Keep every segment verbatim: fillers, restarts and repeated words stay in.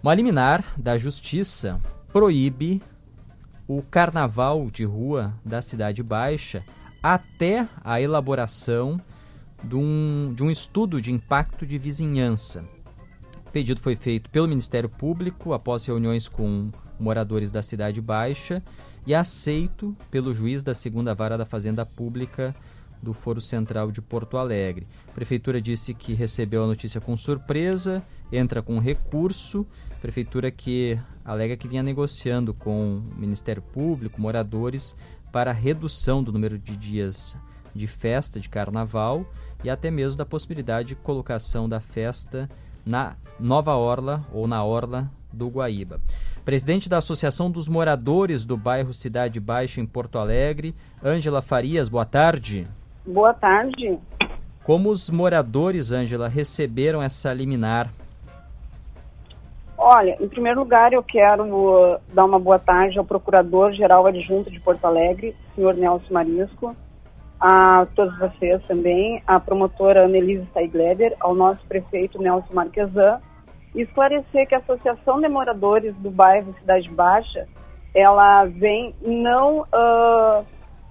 Uma liminar da Justiça proíbe o carnaval de rua da Cidade Baixa até a elaboração de um, de um estudo de impacto de vizinhança. O pedido foi feito pelo Ministério Público após reuniões com moradores da Cidade Baixa e aceito pelo juiz da segunda Vara da Fazenda Pública do Foro Central de Porto Alegre. A Prefeitura disse que recebeu a notícia com surpresa, entra com recurso. A Prefeitura que alega que vinha negociando com o Ministério Público, moradores, para a redução do número de dias de festa de carnaval e até mesmo da possibilidade de colocação da festa na Nova Orla ou na Orla do Guaíba. Presidente da Associação dos Moradores do bairro Cidade Baixa, em Porto Alegre, Ângela Farias, boa tarde. Boa tarde. Como os moradores, Ângela, receberam essa liminar? Olha, em primeiro lugar eu quero uh, dar uma boa tarde ao Procurador-Geral Adjunto de Porto Alegre, senhor Nelson Marisco, a todos vocês também, a promotora Annelise Steigleder, ao nosso prefeito Nelson Marquesan, e esclarecer que a Associação de Moradores do bairro Cidade Baixa, ela vem não uh,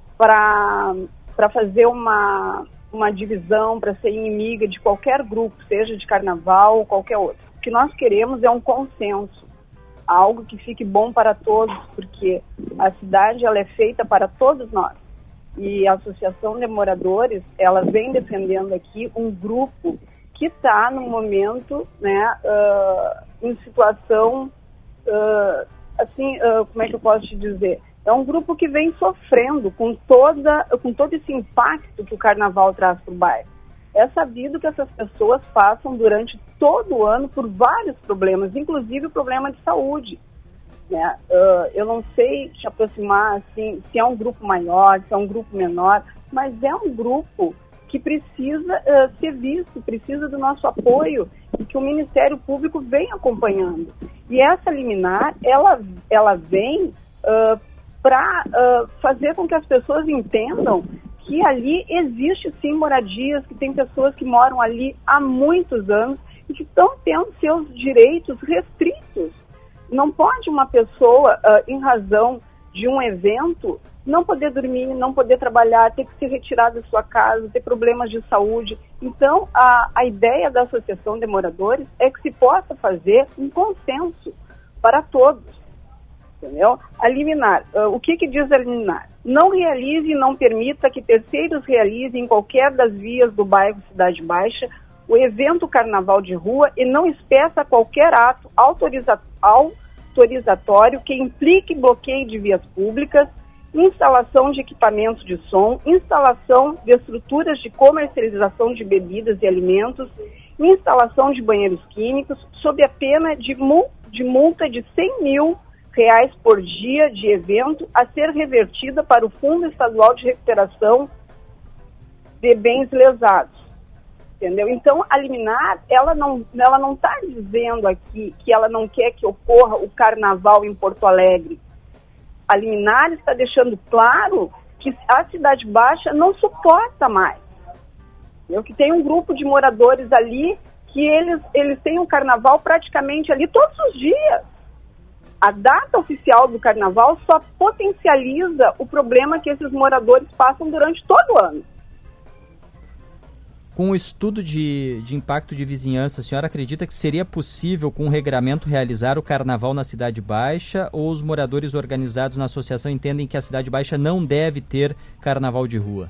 para... para fazer uma, uma divisão, para ser inimiga de qualquer grupo, seja de carnaval ou qualquer outro. O que nós queremos é um consenso, algo que fique bom para todos, porque a cidade ela é feita para todos nós. E a Associação de Moradores, ela vem defendendo aqui um grupo que está no momento, né, uh, em situação, uh, assim, uh, como é que eu posso te dizer? É um grupo que vem sofrendo com, toda, com todo esse impacto que o carnaval traz para o bairro. É sabido que essas pessoas passam durante todo o ano por vários problemas, inclusive o problema de saúde. Né? Uh, eu não sei te aproximar assim, se é um grupo maior, se é um grupo menor, mas é um grupo que precisa uh, ser visto, precisa do nosso apoio e que o Ministério Público vem acompanhando. E essa liminar, ela, ela vem... Uh, para uh, fazer com que as pessoas entendam que ali existe sim moradias, que tem pessoas que moram ali há muitos anos e que estão tendo seus direitos restritos. Não pode uma pessoa, uh, em razão de um evento, não poder dormir, não poder trabalhar, ter que se retirar da sua casa, ter problemas de saúde. Então, a, a ideia da Associação de Moradores é que se possa fazer um consenso para todos. Entendeu? A liminar. Uh, o que que diz a liminar? Não realize e não permita que terceiros realizem em qualquer das vias do bairro Cidade Baixa o evento carnaval de rua e não espeça qualquer ato autoriza- autorizatório que implique bloqueio de vias públicas, instalação de equipamentos de som, instalação de estruturas de comercialização de bebidas e alimentos, instalação de banheiros químicos, sob a pena de, mul- de multa de cem mil reais por dia de evento a ser revertida para o Fundo Estadual de Recuperação de Bens Lesados. Entendeu? Então, a liminar, ela não ela não está dizendo aqui que ela não quer que ocorra o carnaval em Porto Alegre. A liminar está deixando claro que a Cidade Baixa não suporta mais. Entendeu? Que tem um grupo de moradores ali que eles, eles têm um carnaval praticamente ali todos os dias. A data oficial do carnaval só potencializa o problema que esses moradores passam durante todo o ano. Com o estudo de, de impacto de vizinhança, a senhora acredita que seria possível, com o regramento, realizar o carnaval na Cidade Baixa, ou os moradores organizados na associação entendem que a Cidade Baixa não deve ter carnaval de rua?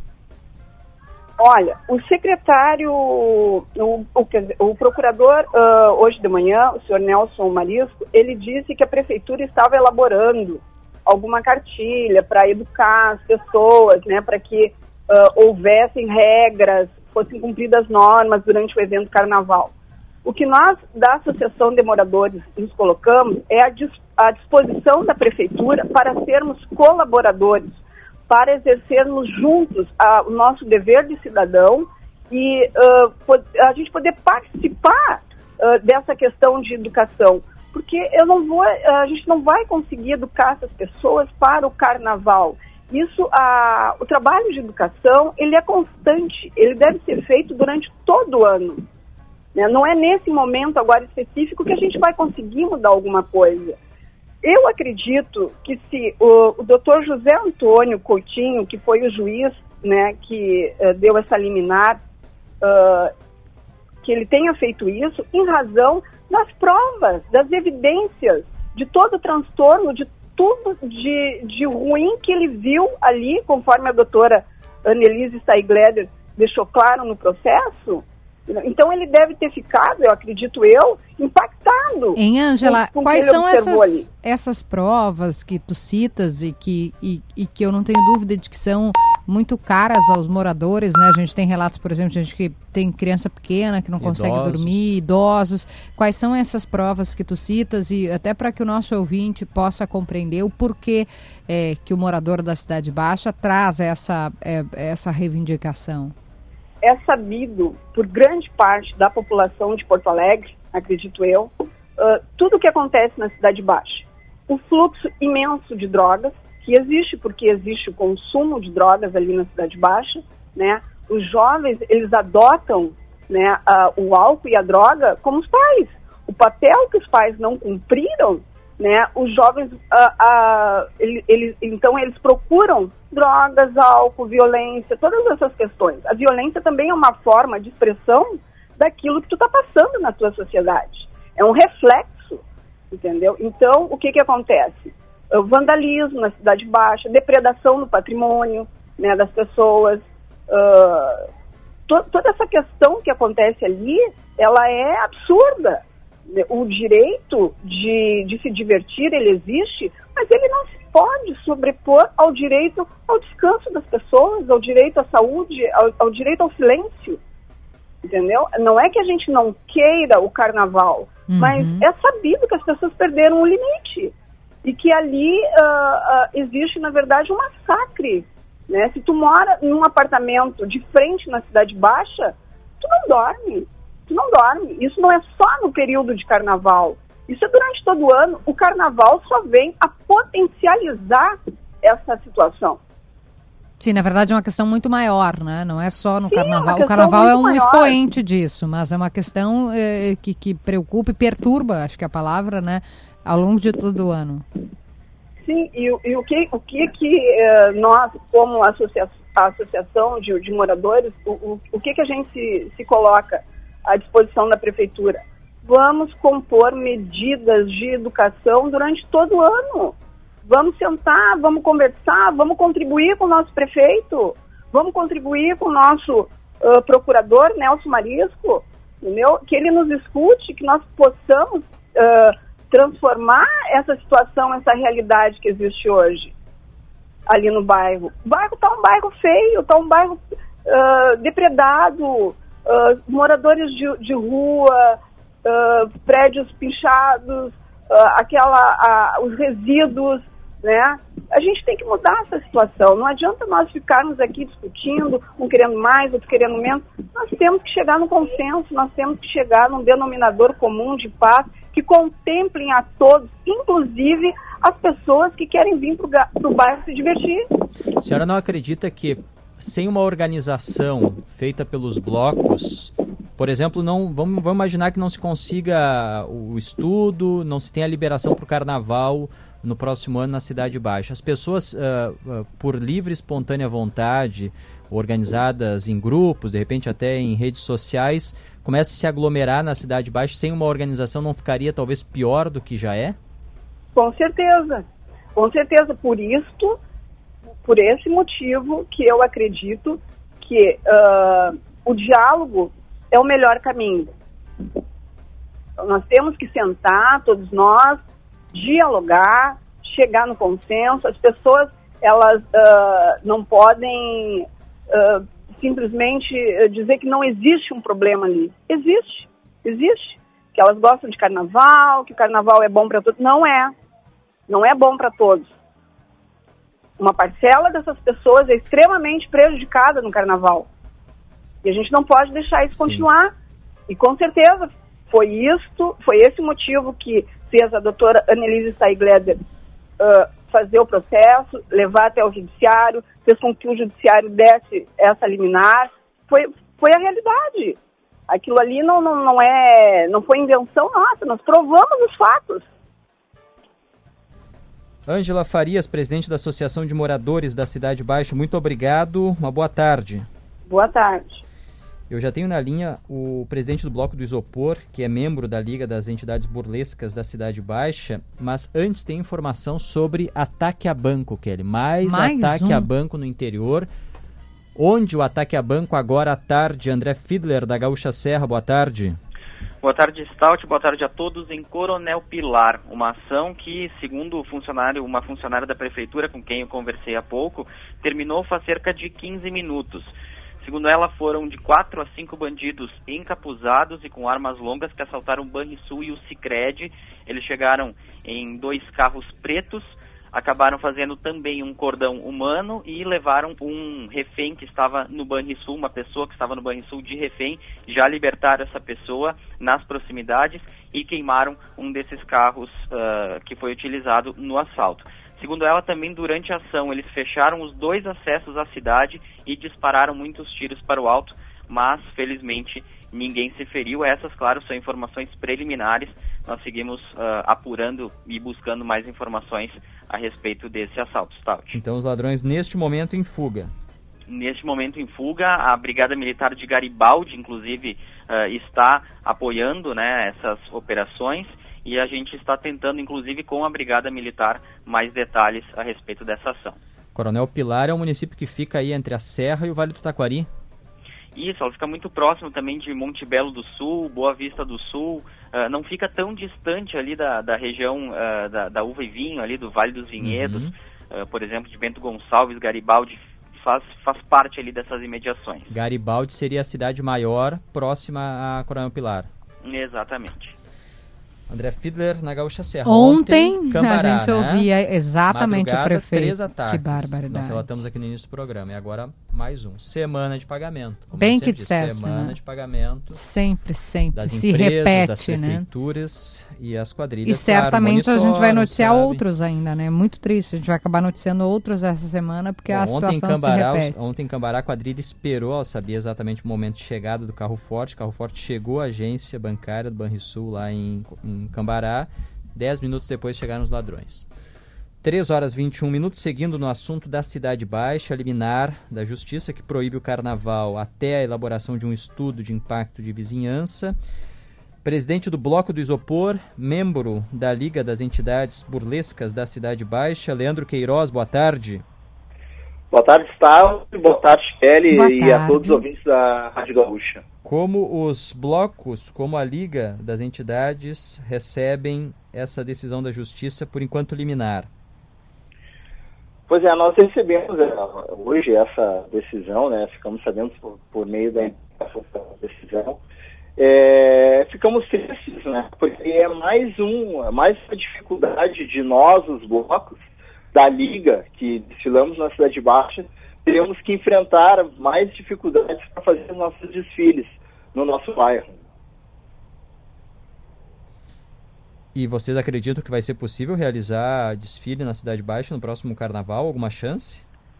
Olha, o secretário, o, o, o procurador, uh, hoje de manhã, o senhor Nelson Marisco, ele disse que a prefeitura estava elaborando alguma cartilha para educar as pessoas, né, para que uh, houvessem regras, fossem cumpridas normas durante o evento carnaval. O que nós, da Associação de Moradores, nos colocamos é a, dis, a disposição da prefeitura para sermos colaboradores, para exercermos juntos a, o nosso dever de cidadão e uh, a gente poder participar uh, dessa questão de educação. Porque eu não vou, a gente não vai conseguir educar essas pessoas para o carnaval. Isso, a, o trabalho de educação, ele é constante, ele deve ser feito durante todo o ano. Né? Não é nesse momento agora específico que a gente vai conseguir mudar alguma coisa. Eu acredito que se o, o doutor José Antônio Coutinho, que foi o juiz, né, que uh, deu essa liminar, uh, que ele tenha feito isso em razão das provas, das evidências, de todo o transtorno, de tudo de, de ruim que ele viu ali, conforme a doutora Annelise Steigleder deixou claro no processo. Então ele deve ter ficado, eu acredito eu, impactado. Em Ângela, com, com quais são essas, ali. essas provas que tu citas e que, e, e que eu não tenho dúvida de que são muito caras aos moradores, né? A gente tem relatos, por exemplo, de gente que tem criança pequena que não consegue Idosos. dormir, idosos. Quais são essas provas que tu citas e até para que o nosso ouvinte possa compreender o porquê é, que o morador da Cidade Baixa traz essa, é, essa reivindicação? É sabido por grande parte da população de Porto Alegre, acredito eu, uh, tudo o que acontece na Cidade Baixa. O fluxo imenso de drogas, que existe porque existe o consumo de drogas ali na Cidade Baixa, né? Os jovens, eles adotam, né, uh, o álcool e a droga como os pais. O papel que os pais não cumpriram, né, os jovens, uh, uh, eles, eles, então eles procuram drogas, álcool, violência, todas essas questões. A violência também é uma forma de expressão daquilo que tu está passando na tua sociedade. É um reflexo, entendeu? Então, o que que acontece? O vandalismo na Cidade Baixa, depredação no patrimônio, né, das pessoas, uh, to- toda essa questão que acontece ali, ela é absurda. O direito de, de se divertir, ele existe, mas ele não se pode sobrepor ao direito ao descanso das pessoas, ao direito à saúde, ao, ao direito ao silêncio, entendeu? Não é que a gente não queira o carnaval, uhum. mas é sabido que as pessoas perderam o limite e que ali uh, uh, existe, na verdade, um massacre, né? Se tu mora em um apartamento de frente na Cidade Baixa, tu não dorme. Tu não dorme. Isso não é só no período de carnaval. Isso é durante todo o ano. O carnaval só vem a potencializar essa situação. Sim, na verdade é uma questão muito maior, né? Não é só no Sim, carnaval. É o carnaval é um maior. expoente disso, mas é uma questão eh, que, que preocupa e perturba, acho que é a palavra, né? Ao longo de todo o ano. Sim, e, e o que, o que, que eh, nós, como associa- a associação de, de moradores, o, o, o que, que a gente se, se coloca à disposição da prefeitura? Vamos compor medidas de educação durante todo o ano. Vamos sentar, vamos conversar, vamos contribuir com o nosso prefeito, vamos contribuir com o nosso uh, procurador, Nelson Marisco, entendeu? Que ele nos escute, que nós possamos uh, transformar essa situação, essa realidade que existe hoje ali no bairro. O bairro está um bairro feio, está um bairro uh, depredado, Uh, moradores de, de rua, uh, prédios pinchados, uh, aquela, uh, os resíduos, né? A gente tem que mudar essa situação. Não adianta nós ficarmos aqui discutindo, um querendo mais, outro querendo menos. Nós temos que chegar no consenso, nós temos que chegar num denominador comum de paz que contemplem a todos, inclusive as pessoas que querem vir para o bairro se divertir. A senhora não acredita que sem uma organização feita pelos blocos, por exemplo, não vamos, vamos imaginar que não se consiga o estudo, não se tenha a liberação para o carnaval no próximo ano na Cidade Baixa. As pessoas, uh, uh, por livre e espontânea vontade, organizadas em grupos, de repente até em redes sociais, começam a se aglomerar na Cidade Baixa. Sem uma organização não ficaria talvez pior do que já é? Com certeza, com certeza. Por isso, por esse motivo que eu acredito que uh, o diálogo é o melhor caminho. Então, nós temos que sentar, todos nós, dialogar, chegar no consenso. As pessoas, elas uh, não podem uh, simplesmente dizer que não existe um problema ali. Existe, existe. Que elas gostam de carnaval, que o carnaval é bom para todos. Não é. Não é bom para todos. Uma parcela dessas pessoas é extremamente prejudicada no carnaval. E a gente não pode deixar isso continuar. Sim. E com certeza foi isso, foi esse motivo que fez a doutora Annelise Steigleder uh, fazer o processo, levar até o judiciário, fez com que o judiciário desse essa liminar. Foi, foi a realidade. Aquilo ali não, não, não, é, não foi invenção nossa, nós provamos os fatos. Ângela Farias, presidente da Associação de Moradores da Cidade Baixa, muito obrigado, uma boa tarde. Boa tarde. Eu já tenho na linha o presidente do Bloco do Isopor, que é membro da Liga das Entidades Burlescas da Cidade Baixa, mas antes tem informação sobre ataque a banco, Kelly. Mais, Mais ataque um. a banco no interior. Onde o ataque a banco agora à tarde? André Fiedler, da Gaúcha Serra, boa tarde. Boa tarde, Stout, boa tarde a todos. Em Coronel Pilar, uma ação que, segundo o funcionário, uma funcionária da prefeitura com quem eu conversei há pouco, terminou faz cerca de quinze minutos. Segundo ela, foram de quatro a cinco bandidos encapuzados e com armas longas que assaltaram o Banrisul e o Sicredi. Eles chegaram em dois carros pretos, acabaram fazendo também um cordão humano e levaram um refém que estava no Banrisul, uma pessoa que estava no Banrisul de refém. Já libertaram essa pessoa nas proximidades e queimaram um desses carros uh, que foi utilizado no assalto. Segundo ela, também durante a ação, eles fecharam os dois acessos à cidade e dispararam muitos tiros para o alto, mas, felizmente, ninguém se feriu. Essas, claro, são informações preliminares. Nós seguimos uh, apurando e buscando mais informações a respeito desse assalto, Stout. Então, os ladrões, neste momento, em fuga. Neste momento, em fuga. A Brigada Militar de Garibaldi, inclusive, uh, está apoiando, né, essas operações. E a gente está tentando, inclusive, com a Brigada Militar, mais detalhes a respeito dessa ação. Coronel Pilar é um município que fica aí entre a Serra e o Vale do Taquari. Isso, ela fica muito próximo também de Monte Belo do Sul, Boa Vista do Sul. Uh, não fica tão distante ali da, da região uh, da, da uva e vinho, ali do Vale dos Vinhedos. Uhum. Uh, por exemplo, de Bento Gonçalves, Garibaldi faz, faz parte ali dessas imediações. Garibaldi seria a cidade maior próxima a Coronel Pilar. Exatamente. André Fiedler, na Gaúcha Serra. Ontem, Ontem Cambará, a gente ouvia, né? Exatamente, Madrugada, o prefeito. Três ataques. Que barbaridade. Nós relatamos aqui no início do programa. E agora mais um. Semana de pagamento. Como Bem que dissesse, Semana né? de pagamento. Sempre, sempre. Das Se empresas, repete, das prefeituras, né? E as quadrilhas. E certamente claro, a gente vai noticiar sabe? outros ainda, né? Muito triste. A gente vai acabar noticiando outros essa semana, porque Bom, a situação ontem em Cambará, se repete. Ontem em Cambará, a quadrilha esperou, ela sabia exatamente o momento de chegada do carro forte. O carro forte chegou à agência bancária do Banrisul lá em, em Cambará. Dez minutos depois chegaram os ladrões. três horas e vinte e um minutos, seguindo no assunto da Cidade Baixa, liminar da Justiça que proíbe o carnaval até a elaboração de um estudo de impacto de vizinhança. Presidente do Bloco do Isopor, membro da Liga das Entidades Burlescas da Cidade Baixa, Leandro Queiroz, boa tarde. Boa tarde, Gustavo. Boa tarde, Kelly, boa e tarde. a todos os ouvintes da Rádio Gaúcha. Como os blocos, como a Liga das Entidades recebem essa decisão da Justiça, por enquanto liminar? Pois é, nós recebemos hoje essa decisão, né? Ficamos sabendo por, por meio da decisão. É, ficamos tristes, né? Porque é mais, um, mais uma dificuldade de nós, os blocos da Liga, que desfilamos na Cidade Baixa, teremos que enfrentar mais dificuldades para fazer nossos desfiles no nosso bairro. E vocês acreditam que vai ser possível realizar desfile na Cidade Baixa no próximo carnaval? Alguma chance?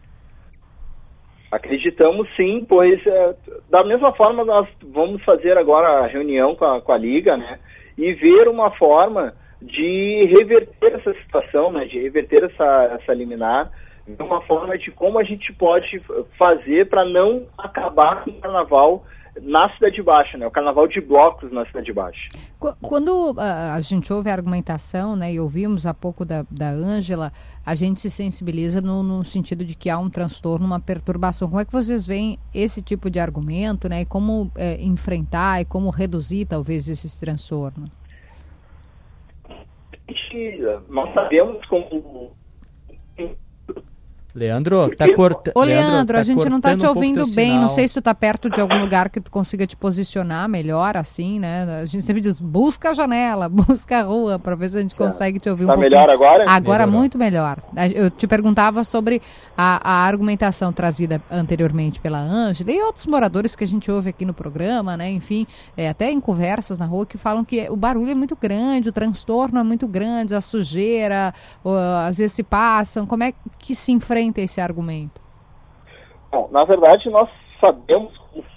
Acreditamos sim, pois é, da mesma forma nós vamos fazer agora a reunião com a, com a Liga, né? E ver uma forma de reverter essa situação, né? De reverter essa, essa liminar, uma forma de como a gente pode fazer para não acabar com o carnaval na Cidade Baixa, né? O carnaval de blocos na Cidade Baixa. Quando uh, a gente ouve a argumentação, né, e ouvimos há pouco da, da Ângela, a gente se sensibiliza no, no sentido de que há um transtorno, uma perturbação. Como é que vocês veem esse tipo de argumento, né, e como é, enfrentar e como reduzir talvez esse transtorno? Nós sabemos como... Leandro, tá cortando. Ô, Leandro, tá a gente não tá te um ouvindo bem. sinal. Não sei se tu tá perto de algum lugar que tu consiga te posicionar melhor, assim, né? A gente sempre diz, busca a janela, busca a rua, pra ver se a gente consegue te ouvir um tá pouquinho. Melhor agora? Agora Melhorou. muito melhor. Eu te perguntava sobre a, a argumentação trazida anteriormente pela Ângela e outros moradores que a gente ouve aqui no programa, né? Enfim, é, até em conversas na rua que falam que o barulho é muito grande, o transtorno é muito grande, a sujeira, ou, às vezes se passam. Como é que se enfrenta esse argumento? Bom, na verdade, nós sabemos como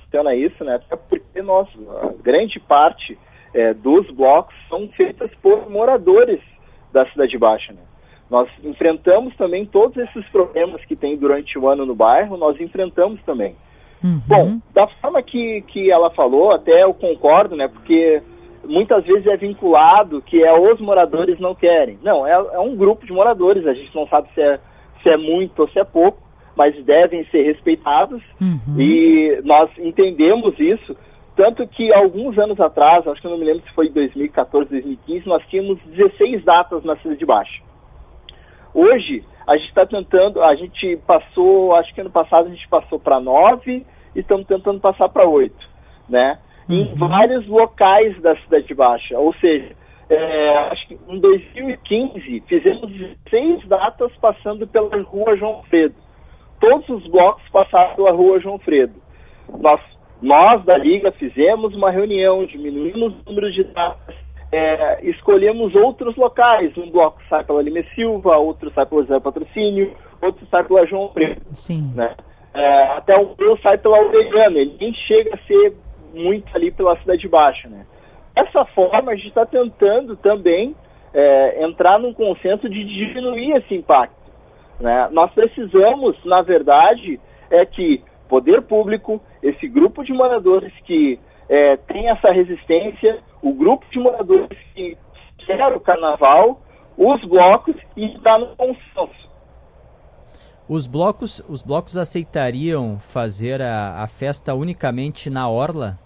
funciona isso, né? Até porque nós, a grande parte é, dos blocos são feitas por moradores da Cidade Baixa, né? Nós enfrentamos também todos esses problemas que tem durante o ano no bairro, nós enfrentamos também. Uhum. Bom, da forma que, que ela falou, até eu concordo, né? Porque muitas vezes é vinculado que é os moradores não querem. Não, é, é um grupo de moradores, a gente não sabe se é, se é muito ou se é pouco, mas devem ser respeitados, uhum. E nós entendemos isso, tanto que alguns anos atrás, acho que eu não me lembro se foi em dois mil e quatorze, dois mil e quinze, nós tínhamos dezesseis datas na Cidade Baixa. Hoje, a gente está tentando, a gente passou, acho que ano passado a gente passou para nove e estamos tentando passar para oito, né? Uhum. Em vários locais da Cidade Baixa, ou seja, é, acho que em dois mil e quinze fizemos dezesseis datas passando pela Rua João Fredo. Todos os blocos passaram pela Rua João Fredo. Nós, nós da Liga fizemos uma reunião, diminuímos o número de datas, é, escolhemos outros locais. Um bloco sai pela Lima Silva, outro sai pelo José Patrocínio, outro sai pela João Fredo. Sim. Né? É, até o meu sai pela Aureliana, ele nem chega a ser muito ali pela Cidade Baixa, né? Dessa forma, a gente está tentando também é, entrar num consenso de diminuir esse impacto. Né? Nós precisamos, na verdade, é que poder público, esse grupo de moradores que é, tem essa resistência, o grupo de moradores que quer o carnaval, os blocos, e está no consenso. Os blocos, os blocos aceitariam fazer a, a festa unicamente na orla?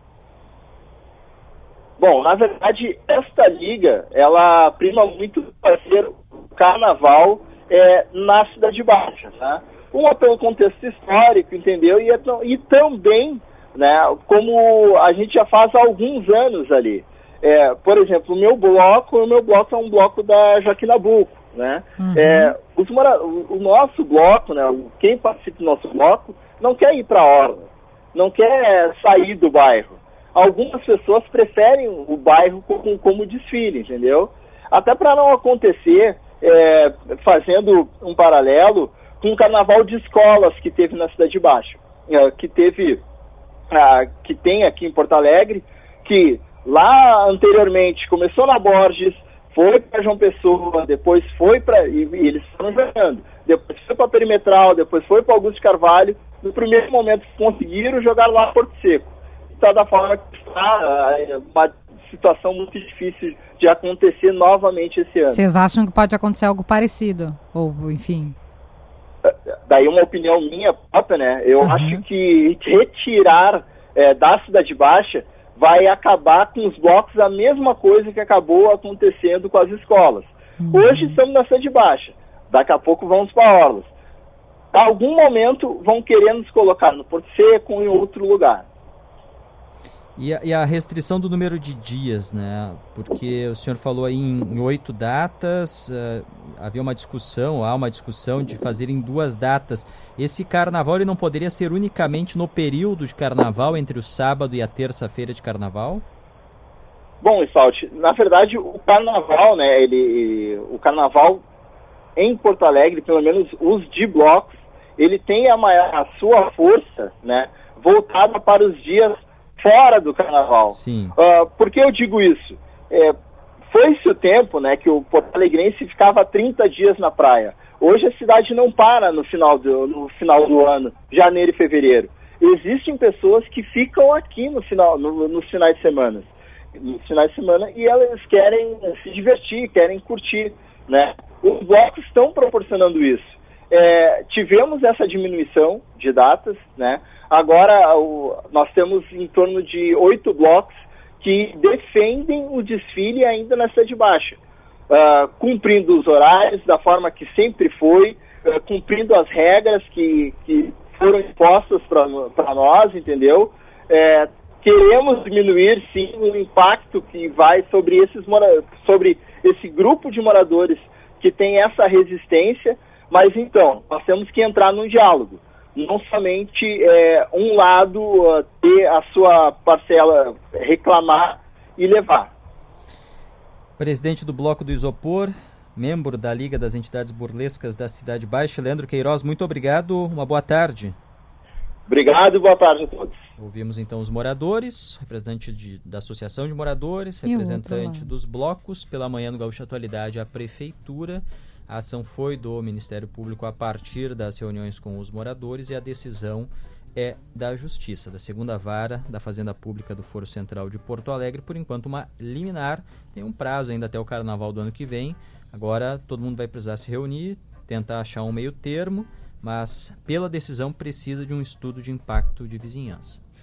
Bom, na verdade, esta liga, ela prima muito fazer o carnaval É, na Cidade Baixa, né? Uma pelo contexto histórico, entendeu? E, e também, né, como a gente já faz há alguns anos ali. É, por exemplo, o meu bloco, o meu bloco é um bloco da Joaquim Nabuco, né? Uhum. É, os mora- o, o nosso bloco, né, quem participa do nosso bloco, não quer ir para a orla, não quer sair do bairro. Algumas pessoas preferem o bairro como, como desfile, entendeu? Até para não acontecer... É, fazendo um paralelo com o carnaval de escolas que teve na Cidade Baixa, é, que teve, é, que tem aqui em Porto Alegre, que lá anteriormente começou na Borges, foi para João Pessoa, depois foi para, e, e eles foram jogando, depois foi para Perimetral, depois foi para Augusto de Carvalho, no primeiro momento conseguiram jogar lá Porto Seco. Está da forma que está, é, uma situação muito difícil de acontecer novamente esse ano. Vocês acham que pode acontecer algo parecido? Ou, enfim... Daí uma opinião minha própria, né? Eu uhum. acho que retirar é, da Cidade Baixa vai acabar com os blocos a mesma coisa que acabou acontecendo com as escolas. Uhum. Hoje estamos na Cidade Baixa, daqui a pouco vamos para Orlos. A algum momento vão querer nos colocar no Porto Seco ou em outro lugar. E a, e a restrição do número de dias, né? Porque o senhor falou aí em, em oito datas, uh, havia uma discussão, há uma discussão de fazer em duas datas. Esse carnaval ele não poderia ser unicamente no período de carnaval, entre o sábado e a terça-feira de carnaval? Bom, Salt, na verdade o carnaval, né? Ele, o carnaval em Porto Alegre, pelo menos os de blocos, ele tem a, maior, a sua força, né? Voltada para os dias fora do carnaval. Sim. Uh, por que eu digo isso? É, foi-se o tempo, né, que o porto-alegrense ficava trinta dias na praia. Hoje a cidade não para no final do, no final do ano, janeiro e fevereiro. Existem pessoas que ficam aqui no final, no, nos finais de semana. Nos finais de semana e elas querem se divertir, querem curtir, né? Os blocos estão proporcionando isso. É, tivemos essa diminuição de datas, né? Agora, o, nós temos em torno de oito blocos que defendem o desfile ainda na Cidade Baixa, uh, cumprindo os horários da forma que sempre foi, uh, cumprindo as regras que, que foram impostas para nós, entendeu? É, queremos diminuir, sim, o impacto que vai sobre, esses mora- sobre esse grupo de moradores que tem essa resistência, mas então, nós temos que entrar num diálogo. Não somente é, um lado uh, ter a sua parcela, reclamar e levar. Presidente do Bloco do Isopor, membro da Liga das Entidades Burlescas da Cidade Baixa, Leandro Queiroz, muito obrigado, uma boa tarde. Obrigado e boa tarde a todos. Ouvimos então os moradores, representante de, da Associação de Moradores, representante dos blocos, pela manhã no Gaúcha Atualidade a Prefeitura. A ação foi do Ministério Público a partir das reuniões com os moradores e a decisão é da Justiça, da segunda vara da Fazenda Pública do Foro Central de Porto Alegre, por enquanto uma liminar, tem um prazo ainda até o Carnaval do ano que vem. Agora todo mundo vai precisar se reunir, tentar achar um meio termo, mas pela decisão precisa de um estudo de impacto de vizinhança.